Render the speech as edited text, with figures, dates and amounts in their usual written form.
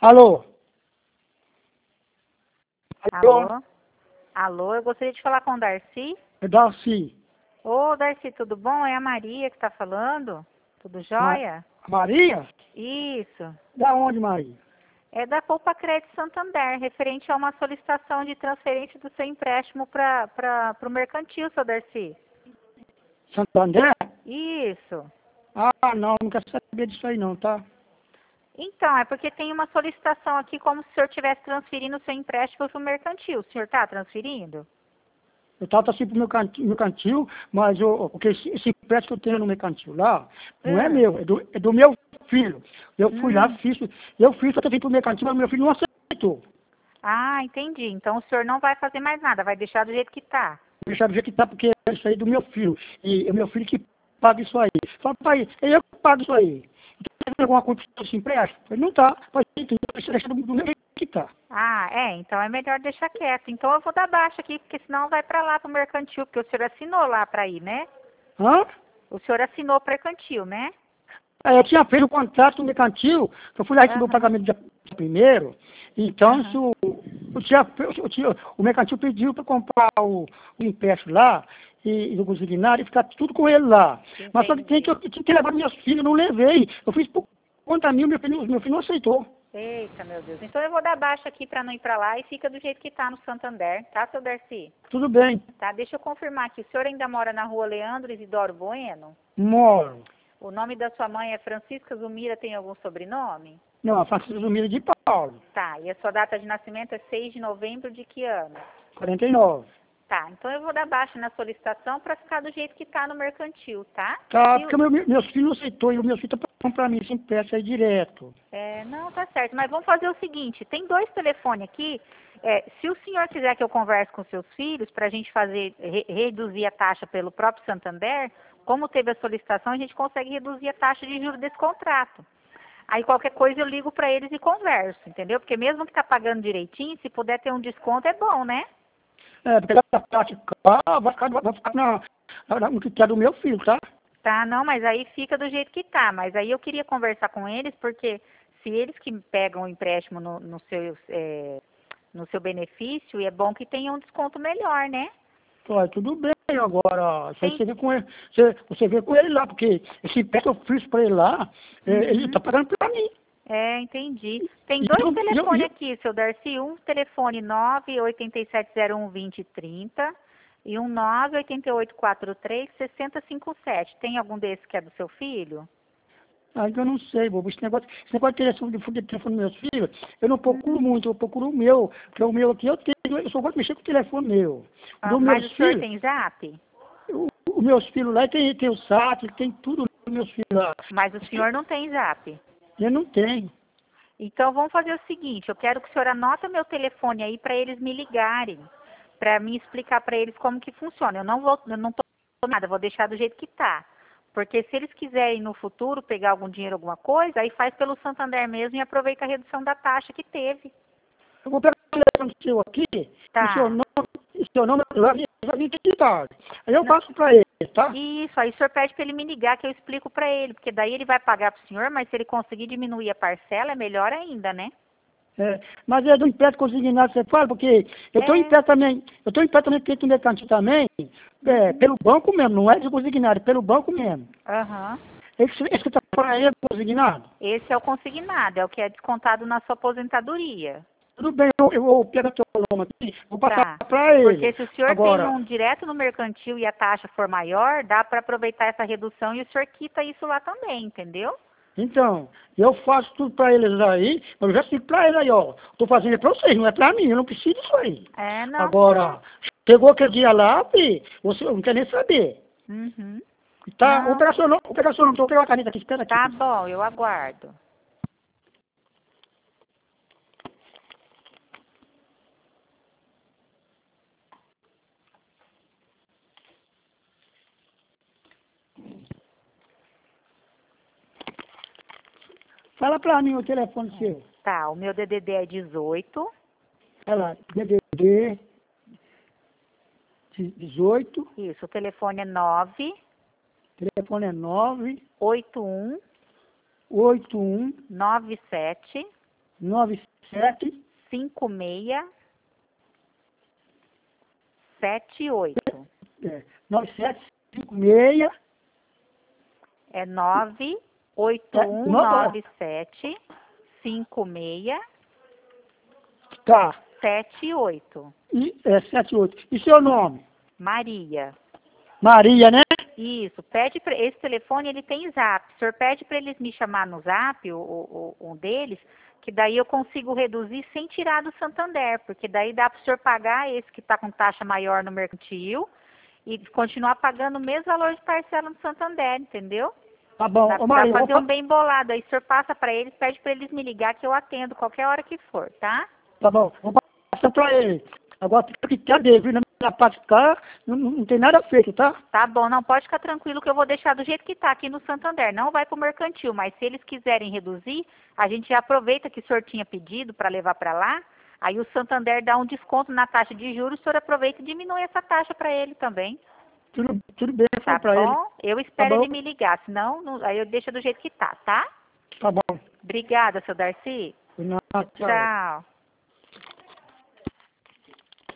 Alô? Alô? Alô? Alô, eu gostaria de falar com o Darcy. É Darcy. Ô, Darcy, tudo bom? É a Maria que está falando? Tudo Ma jóia? Maria? Isso. Da onde, Maria? É da Poupa Crédito Santander, referente a uma solicitação de transferência do seu empréstimo para o mercantil, seu Darcy. Santander? Isso. Ah, não quero saber disso aí não, tá? Então, é porque tem uma solicitação aqui como se o senhor estivesse transferindo o seu empréstimo para o mercantil. O senhor está transferindo? Eu tava assim pro meu cantil, mas porque esse empréstimo que eu tenho no meu cantil lá, não é meu, é do meu filho. Eu fui lá, Hum. fiz, até vim pro meu cantil, mas meu filho não aceitou. Ah, entendi. Então o senhor não vai fazer mais nada, vai deixar do jeito que está. Deixar do jeito que tá, porque é isso aí do meu filho. E é meu filho que paga isso aí. Fala, pai, é eu que pago isso aí. Então, tem alguma coisa desse empréstimo? Ele não tá. Pai, então, deixa do meu jeito que tá. Ah, então é melhor deixar quieto. Então eu vou dar baixa aqui, porque senão vai para lá pro mercantil, porque o senhor assinou lá para ir, né? Hã? O senhor assinou o mercantil, né? Eu tinha feito o contrato no mercantil, eu fui lá receber o Aham, pagamento dia primeiro, então aham. isso, o mercantil pediu para comprar o empréstimo lá, e o consignado, e ficar tudo com ele lá. Mas só que eu Entendi. tinha que levar meus filhos, eu não levei. Eu fiz por conta minha, meu filho não aceitou. Eita, meu Deus. Então eu vou dar baixa aqui para não ir para lá e fica do jeito que tá no Santander, tá, seu Darcy? Tudo bem, Tá, deixa eu confirmar aqui. O senhor ainda mora na rua Leandro Isidoro Bueno? moro. O nome da sua mãe é Francisca Zumira, tem algum sobrenome? Não, a Francisca Zumira de Paulo, Tá, e a sua data de nascimento é 6 de novembro de que ano? 49. Tá, então eu vou dar baixa na solicitação para ficar do jeito que tá no mercantil, tá? Tá, Se porque o- meus filhos não aceitou, e o meu filho tá pagando para mim esse empréstimo aí direto. não, tá certo, mas vamos fazer o seguinte, tem dois telefones aqui, se o senhor quiser que eu converse com seus filhos para a gente fazer, reduzir a taxa pelo próprio Santander, como teve a solicitação, a gente consegue reduzir a taxa de juros desse contrato. Aí qualquer coisa eu ligo para eles e converso, entendeu? Porque mesmo que tá pagando direitinho, se puder ter um desconto é bom, né? Porque essa parte cá vai ficar no que é do meu filho, tá? Tá, não, mas aí fica do jeito que tá. Mas aí eu queria conversar com eles, porque se eles que pegam o empréstimo no seu benefício, é bom que tenha um desconto melhor, né? Olha, tudo bem agora. Isso aí Tem. você vê com ele, você vê com ele lá, porque esse empréstimo eu fiz para ele lá, ele Uhum. tá pagando para mim. Entendi. Tem E dois eu, telefones aqui, seu Darcy. Um telefone 987012030 e um 98843-6057. Tem algum desses que é do seu filho? ainda não sei, bobo. Esse negócio de telefone dos meus filhos, eu não procuro Hum. muito, eu procuro o meu, porque o meu aqui eu tenho, eu só gosto de mexer com o telefone meu. Ah, Dos mas meus o senhor filhos, tem Zap? os meus filhos lá, tem o SAT, tem tudo dos meus filhos lá. Mas o senhor não tem Zap. Eu não tenho. Então vamos fazer o seguinte, eu quero que o senhor anota meu telefone aí para eles me ligarem, para me explicar para eles como que funciona. Eu não tô nada, eu vou deixar do jeito que tá. Porque se eles quiserem no futuro pegar algum dinheiro, alguma coisa, aí faz pelo Santander mesmo e aproveita a redução da taxa que teve. Eu vou pegar o telefone seu aqui, Tá. o seu nome vai vir aqui de tarde. Aí eu Não, passo para ele, tá? isso, aí o senhor pede para ele me ligar que eu explico para ele, porque daí ele vai pagar para o senhor, mas se ele conseguir diminuir a parcela é melhor ainda, né? Mas é do empréstimo consignado que você fala, porque É. eu estou empréstimo também feito no mercantil também, Uhum. pelo banco mesmo, não é de consignado, é pelo banco mesmo. Aham. Esse que está falando aí é consignado? Esse é o consignado, é o que é descontado na sua aposentadoria. Tudo bem, eu vou pegar teu nome aqui, vou passar Tá. para Porque ele. se o senhor tem Agora, um direto no mercantil e a taxa for maior, dá para aproveitar essa redução e o senhor quita isso lá também, entendeu? então, eu faço tudo para eles aí, mas eu já explico para eles aí, ó. Estou fazendo para vocês, não é para mim, eu não preciso disso aí. Não, Agora, chegou aquele dia lá, você não quer nem saber. Uhum. Tá? Vou Não, pegar seu nome, vou pegar uma caneta aqui, espera aqui. tá bom, eu aguardo. Fala para mim o telefone seu. Tá, o meu DDD é 18, Olha lá, DDD 18, isso, o telefone é 9 telefone é 9 81 81 97 975678. 9756. É 98197 Tá. 5678. E, 78. E seu nome? Maria. Maria, né? Isso, pede para esse telefone, ele tem zap. O senhor pede para eles me chamar no zap, um deles, que daí eu consigo reduzir sem tirar do Santander, porque daí dá para o senhor pagar esse que está com taxa maior no mercantil e continuar pagando o mesmo valor de parcela no Santander, entendeu? Tá bom. Dá Ô, para Maria, fazer um bem bolado. Aí o senhor passa para eles, pede para eles me ligar que eu atendo qualquer hora que for, tá? tá bom. Vamos passar pra ele. Agora fica que cadê, viu? Na minha parte cá, não tem nada feito, tá? Tá bom, não pode ficar tranquilo que eu vou deixar do jeito que tá aqui no Santander. Não vai pro mercantil, mas se eles quiserem reduzir, a gente já aproveita que o senhor tinha pedido para levar para lá. Aí o Santander dá um desconto na taxa de juros, o senhor aproveita e diminui essa taxa para ele também. Tudo bem, eu Tá falo pra ele. bom? Eu espero Tá bom? ele me ligar, senão aí eu deixo do jeito que tá, tá? Tá bom. Obrigada, seu Darcy. Não, tchau. Tchau.